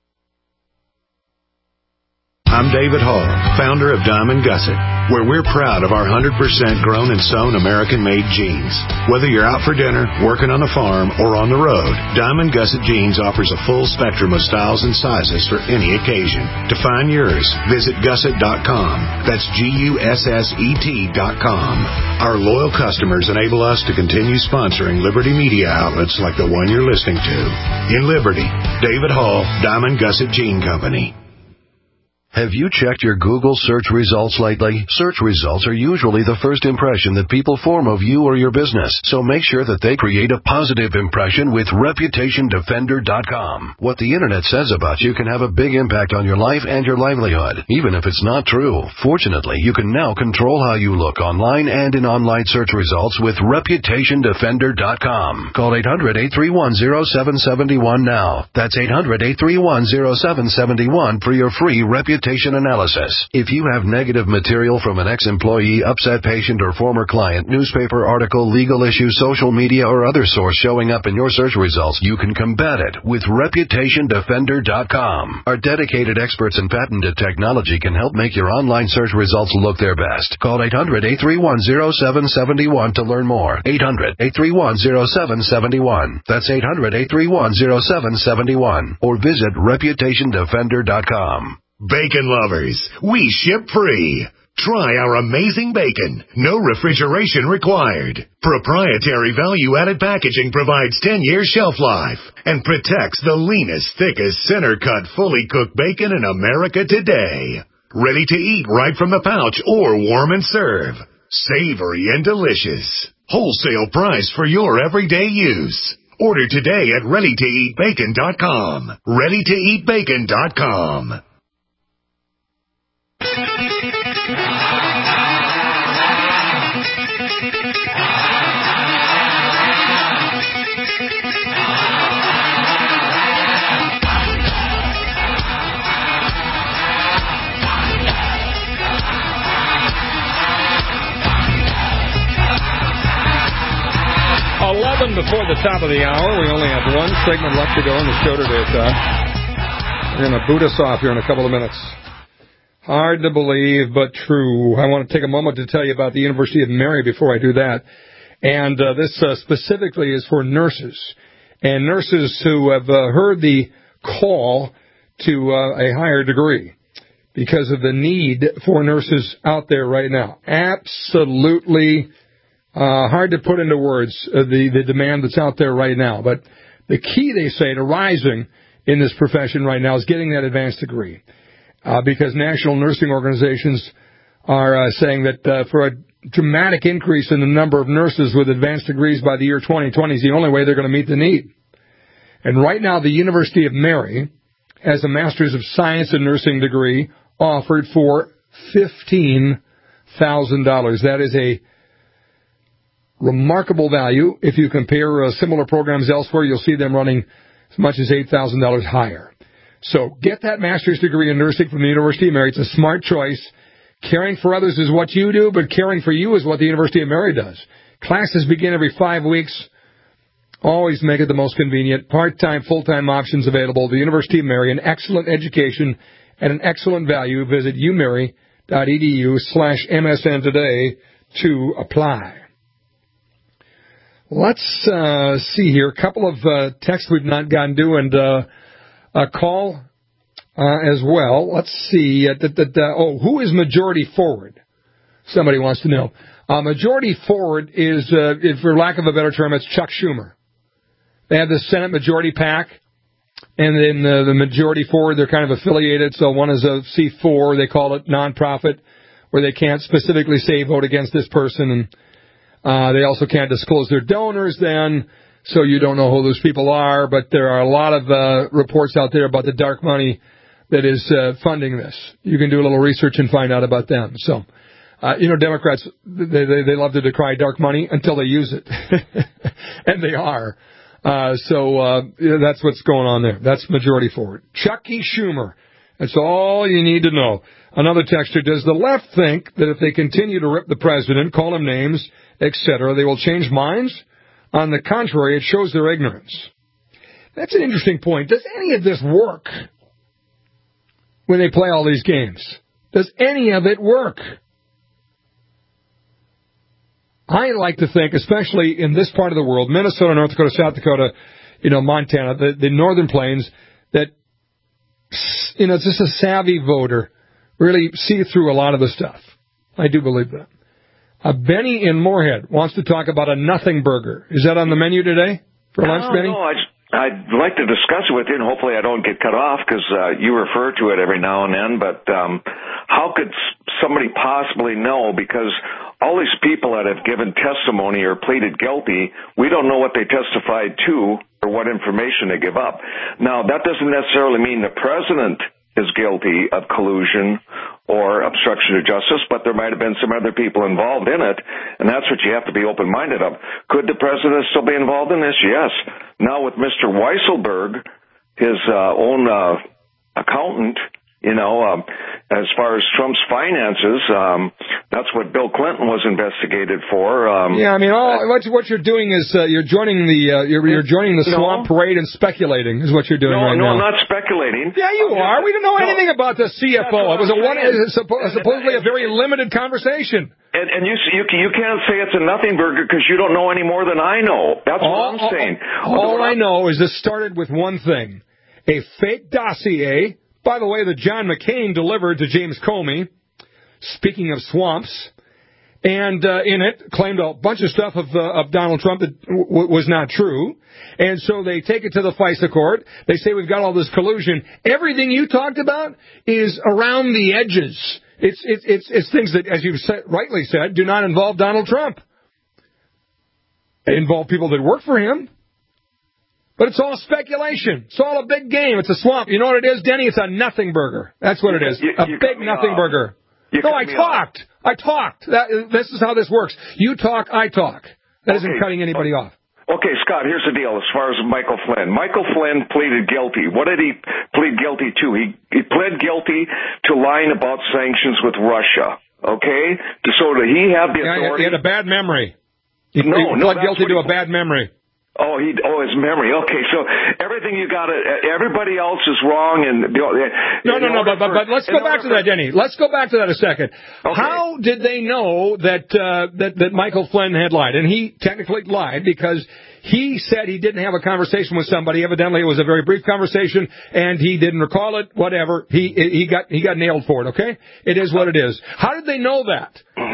I'm David Hall, founder of Diamond Gusset, where we're proud of our one hundred percent grown and sewn American-made jeans. Whether you're out for dinner, working on the farm, or on the road, Diamond Gusset Jeans offers a full spectrum of styles and sizes for any occasion. To find yours, visit gusset dot com. That's G U S S E T dot com. Our loyal customers enable us to continue sponsoring Liberty media outlets like the one you're listening to. In Liberty, David Hall, Diamond Gusset Jean Company. Have you checked your Google search results lately? Search results are usually the first impression that people form of you or your business, so make sure that they create a positive impression with reputation defender dot com. What the Internet says about you can have a big impact on your life and your livelihood, even if it's not true. Fortunately, you can now control how you look online and in online search results with reputation defender dot com. Call eight hundred, eight three one, zero seven seven one now. That's eight hundred, eight three one, zero seven seven one for your free reputation analysis. If you have negative material from an ex-employee, upset patient, or former client, newspaper article, legal issue, social media, or other source showing up in your search results, you can combat it with reputation defender dot com. Our dedicated experts in patented technology can help make your online search results look their best. Call eight hundred, eight three one, zero seven seven one to learn more. eight hundred, eight three one, zero seven seven one. That's eight hundred, eight three one, zero seven seven one. Or visit reputation defender dot com. Bacon lovers, we ship free. Try our amazing bacon. No refrigeration required. Proprietary value-added packaging provides ten-year shelf life and protects the leanest, thickest, center-cut, fully cooked bacon in America today. Ready to eat right from the pouch or warm and serve. Savory and delicious. Wholesale price for your everyday use. Order today at ready to eat bacon dot com. ready to eat bacon dot com. eleven before the top of the hour. We only have one segment left to go in the show today, Todd. We're going to boot us off here in a couple of minutes. Hard to believe, but true. I want to take a moment to tell you about the University of Mary before I do that. And uh, this uh, specifically is for nurses. And nurses who have uh, heard the call to uh, a higher degree because of the need for nurses out there right now. Absolutely uh, hard to put into words uh, the, the demand that's out there right now. But the key, they say, to rising in this profession right now is getting that advanced degree. Uh, because national nursing organizations are uh, saying that uh, for a dramatic increase in the number of nurses with advanced degrees by the year twenty twenty is the only way they're going to meet the need. And right now, the University of Mary has a Master's of Science in Nursing degree offered for fifteen thousand dollars. That is a remarkable value. If you compare uh, similar programs elsewhere, you'll see them running as much as eight thousand dollars higher. So get that master's degree in nursing from the University of Mary. It's a smart choice. Caring for others is what you do, but caring for you is what the University of Mary does. Classes begin every five weeks. Always make it the most convenient. Part-time, full-time options available. The University of Mary, an excellent education at an excellent value. Visit umary.edu slash MSN today to apply. Let's uh, see here. A couple of uh, texts we've not gotten to, and uh, a call uh, as well. Let's see. Uh, th- th- th- oh, who is majority forward? Somebody wants to know. Uh, majority forward is, uh, if, for lack of a better term, it's Chuck Schumer. They have the Senate Majority PAC, and then uh, the majority forward, they're kind of affiliated. So one is a C four, they call it nonprofit, where they can't specifically say vote against this person, and Uh, they also can't disclose their donors then, so you don't know who those people are. But there are a lot of uh, reports out there about the dark money that is uh, funding this. You can do a little research and find out about them. So, uh, you know, Democrats, they, they, they love to decry dark money until they use it. And they are. Uh, so uh, yeah, that's what's going on there. That's majority forward. Chucky Schumer. That's all you need to know. Another texter, does the left think that if they continue to rip the president, call him names, et cetera, they will change minds? On the contrary, it shows their ignorance. That's an interesting point. Does any of this work when they play all these games? Does any of it work? I like to think, especially in this part of the world, Minnesota, North Dakota, South Dakota, you know, Montana, the, the northern plains, that, you know, it's just a savvy voter really see through a lot of the stuff. I do believe that. Uh, Benny in Moorhead wants to talk about a nothing burger. Is that on the menu today for lunch, Benny? No, I just, I'd like to discuss it with you, and hopefully I don't get cut off because uh, you refer to it every now and then. But um, how could somebody possibly know? Because all these people that have given testimony or pleaded guilty, we don't know what they testified to or what information they give up. Now, that doesn't necessarily mean the president is guilty of collusion or obstruction of justice, but there might have been some other people involved in it, and that's what you have to be open-minded of. Could the president still be involved in this? Yes. Now with Mister Weisselberg, his uh, own uh, accountant, you know, um, as far as Trump's finances, um, that's what Bill Clinton was investigated for. Um, yeah, I mean, all, what, what you're doing is uh, you're joining the uh, you're, you're joining the no. swamp parade and speculating is what you're doing no, right no, now. No, I'm not speculating. Yeah, you are. We didn't know no, anything about the C F O. It was a one, suppo- and, supposedly a very limited conversation. And, and you, you you can't say it's a nothing burger because you don't know any more than I know. That's all, what I'm saying. All, all I know is this started with one thing: a fake dossier. By the way, that John McCain delivered to James Comey, speaking of swamps, and uh, in it claimed a bunch of stuff of, uh, of Donald Trump that w- was not true. And so they take it to the FISA court. They say we've got all this collusion. Everything you talked about is around the edges. It's it's it's, it's things that, as you've said, rightly said, do not involve Donald Trump. They involve people that work for him. But it's all speculation. It's all a big game. It's a swamp. You know what it is, Denny? It's a nothing burger. That's what it is. You, a you big nothing off. burger. You no, I talked. Off. I talked. That, this is how this works. You talk, I talk. That okay. isn't cutting anybody off. Okay, Scott, here's the deal as far as Michael Flynn. Michael Flynn pleaded guilty. What did he plead guilty to? He, he pled guilty to lying about sanctions with Russia. Okay? So did he have the authority? Yeah, he had a bad memory. He, no, he no, pled guilty to he, a bad memory. Oh, he, oh, his memory. Okay, so everything you got, everybody else is wrong, and no, no, no. But, but but let's go back to that, Denny. Let's go back to that a second. Okay. How did they know that uh, that that Michael Flynn had lied? And he technically lied because he said he didn't have a conversation with somebody. Evidently, it was a very brief conversation, and he didn't recall it. Whatever. He he got he got nailed for it. Okay, it is what it is. How did they know that?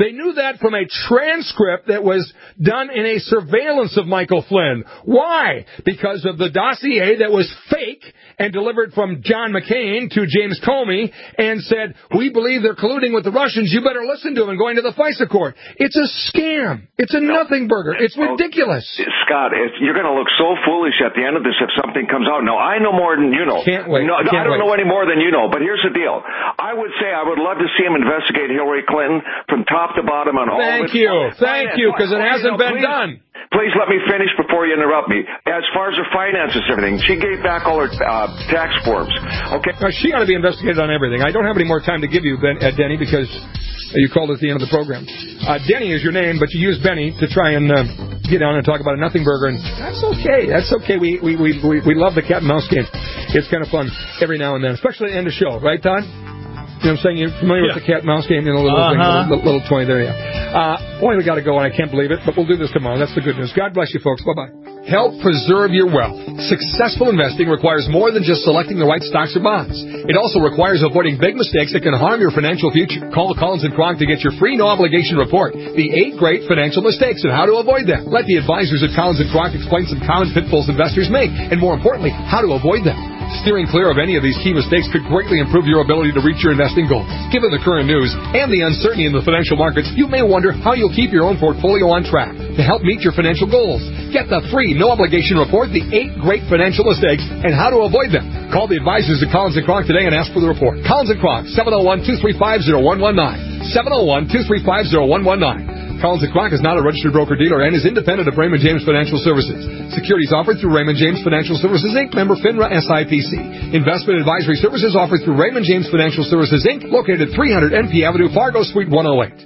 They knew that from a transcript that was done in a surveillance of Michael Flynn. Why? Because of the dossier that was fake and delivered from John McCain to James Comey and said, we believe they're colluding with the Russians. You better listen to them and going to the FISA court. It's a scam. It's a nothing burger. It's ridiculous. Scott, if you're going to look so foolish at the end of this if something comes out. Now, I know more than you know. Can't wait. No, Can't I don't wait. know any more than you know, but here's the deal. I would say I would love to see him investigate Hillary Clinton from top to bottom on all Thank of it. you. Thank you, because it hasn't been please, done. Please let me finish before you interrupt me. As far as her finances and everything, she gave back all her uh, tax forms. Okay. Now, she ought to be investigated on everything. I don't have any more time to give you, ben, uh, Denny, because you called at the end of the program. Uh, Denny is your name, but you used Benny to try and uh, get on and talk about a nothing burger, and that's okay. That's okay. We we we we, we love the cat and mouse game. It's kind of fun every now and then, especially at the end of the show, right, Todd? You know what I'm saying? You're familiar yeah. with the cat and mouse game? You know, little, uh-huh. thing, little, little toy there, yeah. Uh, boy, we got to go, and I can't believe it, but we'll do this tomorrow. That's the good news. God bless you, folks. Bye-bye. Help preserve your wealth. Successful investing requires more than just selecting the right stocks or bonds. It also requires avoiding big mistakes that can harm your financial future. Call Collins and Kronk to get your free no-obligation report, The Eight Great Financial Mistakes and How to Avoid Them. Let the advisors at Collins and Kronk explain some common pitfalls investors make, and more importantly, how to avoid them. Steering clear of any of these key mistakes could greatly improve your ability to reach your investing goals. Given the current news and the uncertainty in the financial markets, you may wonder how you'll keep your own portfolio on track to help meet your financial goals. Get the free no-obligation report, The Eight Great Financial Mistakes and How to Avoid Them. Call the advisors at Collins and Kronk today and ask for the report. Collins and Kronk, seven oh one, two three five, oh one one nine. seven oh one, two three five, oh one one nine. Collins and Kronk is not a registered broker-dealer and is independent of Raymond James Financial Services. Securities offered through Raymond James Financial Services, Incorporated. Member FINRA S I P C. Investment advisory services offered through Raymond James Financial Services, Incorporated, located at three hundred N P Avenue, Fargo, Suite one oh eight.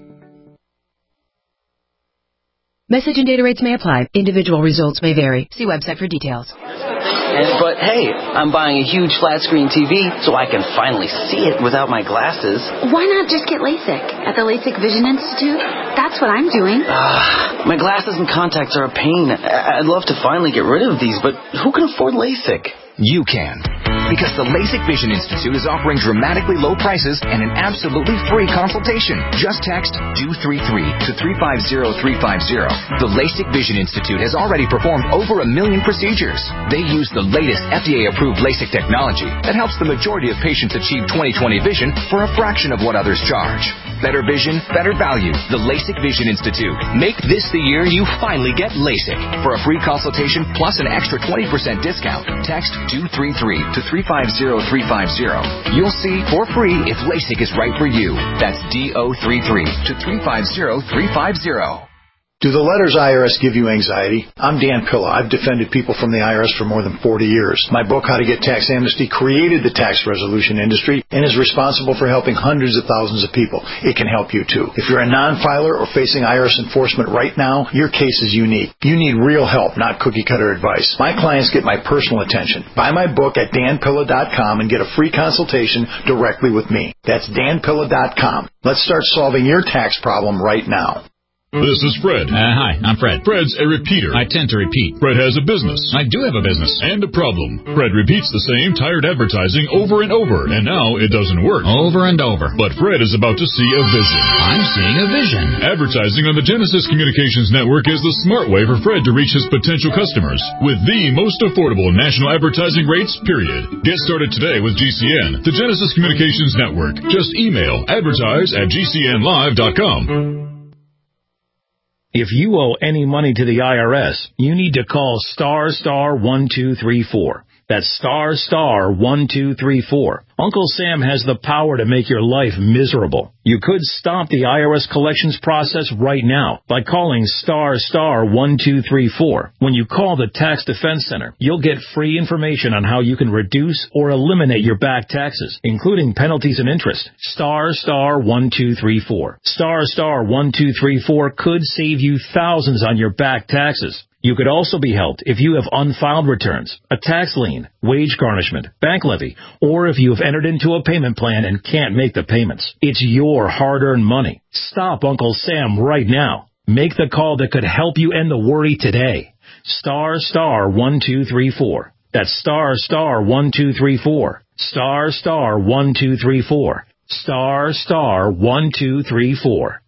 Message and data rates may apply. Individual results may vary. See website for details. And, but hey, I'm buying a huge flat screen T V so I can finally see it without my glasses. Why not just get LASIK at the LASIK Vision Institute? That's what I'm doing. Uh, my glasses and contacts are a pain. I'd love to finally get rid of these, but who can afford LASIK? You can. Because the LASIK Vision Institute is offering dramatically low prices and an absolutely free consultation. Just text D O three three to three five zero three five zero. The LASIK Vision Institute has already performed over a million procedures. They use the latest F D A-approved LASIK technology that helps the majority of patients achieve twenty twenty vision for a fraction of what others charge. Better vision, better value. The LASIK Vision Institute. Make this the year you finally get LASIK. For a free consultation plus an extra twenty percent discount, text D O three three to three five zero three five zero. You'll see for free if LASIK is right for you. That's D O three three to three five zero three five zero. Do the letters I R S give you anxiety? I'm Dan Pilla. I've defended people from the I R S for more than forty years. My book, How to Get Tax Amnesty, created the tax resolution industry and is responsible for helping hundreds of thousands of people. It can help you too. If you're a non-filer or facing I R S enforcement right now, your case is unique. You need real help, not cookie-cutter advice. My clients get my personal attention. Buy my book at dan pilla dot com and get a free consultation directly with me. That's dan pilla dot com. Let's start solving your tax problem right now. This is Fred. Uh, hi, I'm Fred. Fred's a repeater. I tend to repeat. Fred has a business. I do have a business. And a problem. Fred repeats the same tired advertising over and over, and now it doesn't work. Over and over. But Fred is about to see a vision. I'm seeing a vision. Advertising on the Genesis Communications Network is the smart way for Fred to reach his potential customers with the most affordable national advertising rates, period. Get started today with G C N, the Genesis Communications Network. Just email advertise at g c n live dot com. If you owe any money to the I R S, you need to call star star one two three four. That's star star one two three four. Uncle Sam has the power to make your life miserable. You could stop the I R S collections process right now by calling star star one two three four. When you call the Tax Defense Center, you'll get free information on how you can reduce or eliminate your back taxes, including penalties and interest. Star star one two three four. Star star one two three four could save you thousands on your back taxes. You could also be helped if you have unfiled returns, a tax lien, wage garnishment, bank levy, or if you have entered into a payment plan and can't make the payments. It's your hard-earned money. Stop Uncle Sam right now. Make the call that could help you end the worry today. Star star one two three four. That's star star one two three four. Star star one two three four. Star star one two three four.